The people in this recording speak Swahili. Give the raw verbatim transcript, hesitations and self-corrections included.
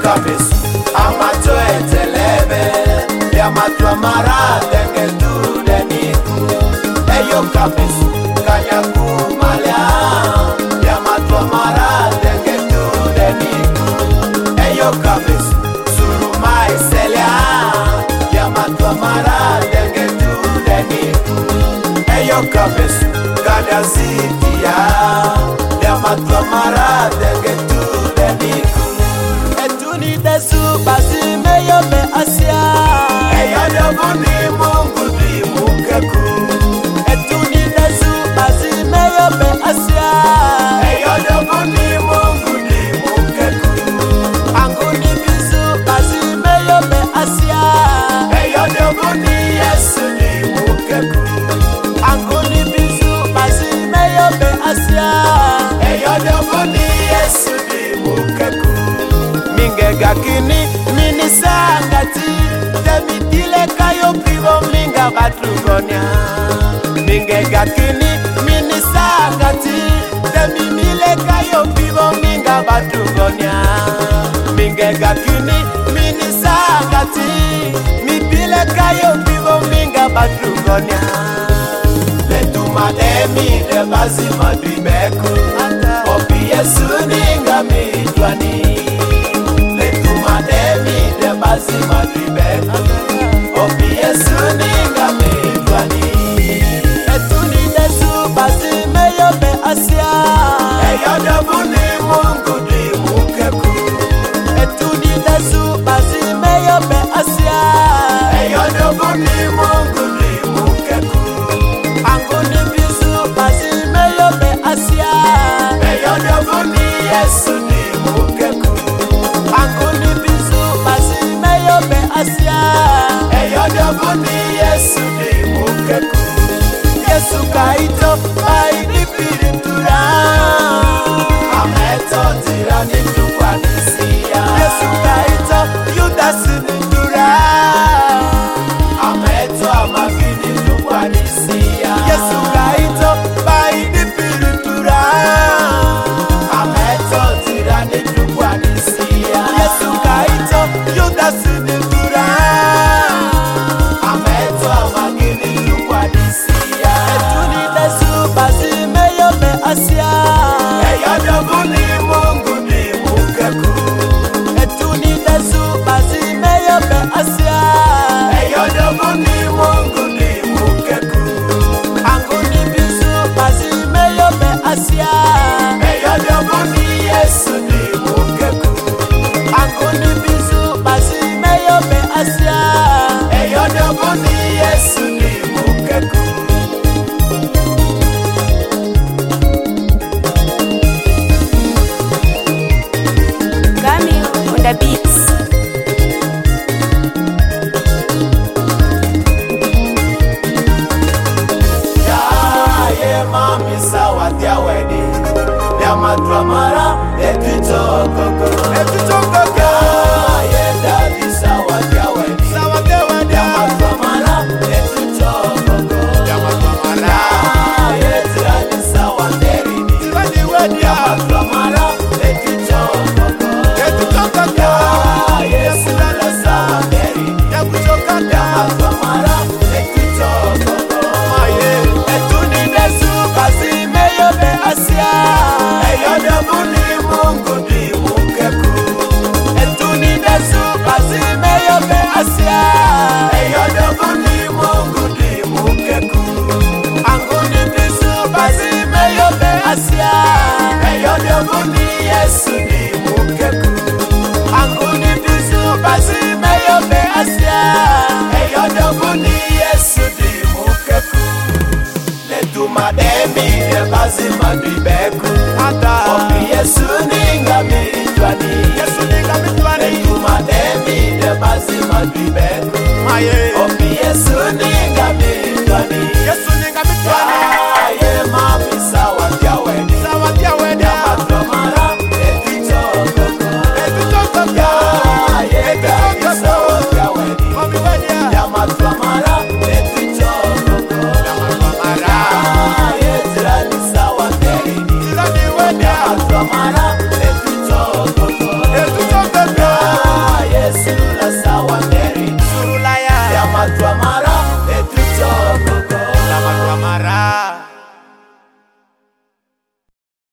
kabesu amato etelebe ya matwa mara denge tu deniku eyo kabesu kanyaku malya ya matwa mara denge tu deniku eyo kabesu suruma eselia ya matwa mara denge tu deniku eyo kabesu kadasitia ya matwa mara denge tu deniku etuni desu basi meyo be asia eyo dobuni mungu di mukeku etuni desu basi meyo be asia eyo dobuni mungu di mukeku anguni bisu basi meyo be asia eyo dobuni yesu di mukeku anguni bisu basi meyo be asia eyo dobuni yesu di mukeku minga kini mini sangati temitile kayo pivo minga batrugonia minga kini mini sangati temimile kayo pivo minga batrugonia minga kini mini sangati mipile kayo pivo minga batrugonia letuma demi de basi madribeku opi yesu ninga mitwani Demi de basi madribeku opi yesu ninga mitwani etuni desu basi meyo be asia eyo dobuni mungu di mukeku etuni desu basi meyo be asia eyo dobuni mungu di mukeku anguni bisu basi meyo be asia eyo dobuni yesu di mukeku anguni basi meyo be asia eyo dobuni yesu di mukeku yesu kaito baidi piritura ameto tirani tukwanisia yesu kaito yudasi nitura ameto amagini tukwanisia yesu kaito baidi piritura ameto tirani tukwanisia yesu kaito yudasi nitura ameto amagini tukwanisia etuni desu basi meyo be asia eyo dobuni mungu di mukeku etuni desu basi meyo be asia eyo dobuni mungu di mukeku anguni bisu basi meyo be asia eyo dobuni yesu di mukeku anguni bisu basi meyo be asia eyo dobuni yesu di mukeku Gami on the beats. ya ye mami sawa dia wedi ya matwa mara etito koko etito koko ye dadi sawa dia wedi sawa dia wedi ya matwa mara etito koko ya matwa mara ye dadi sawa deri dadi wedi ya matwa mara etito koko etito koko ye dadi sawa deri ya kutoka ya matwa mara etito koko maye etuni desu basi meyo be asia eyo dobuni mungu di mukeku etuni desu basi meyo be asia eyo dobuni mungu di mukeku anguni bisu basi meyo be asia eyo dobuni yesu di mukeku anguni bisu basi meyo be asia eyo dobuni yesu di mukeku letuma demi de basi madribeku opi yesu ninga mitwani yesu ninga mitwani letuma demi de basi madribeku maye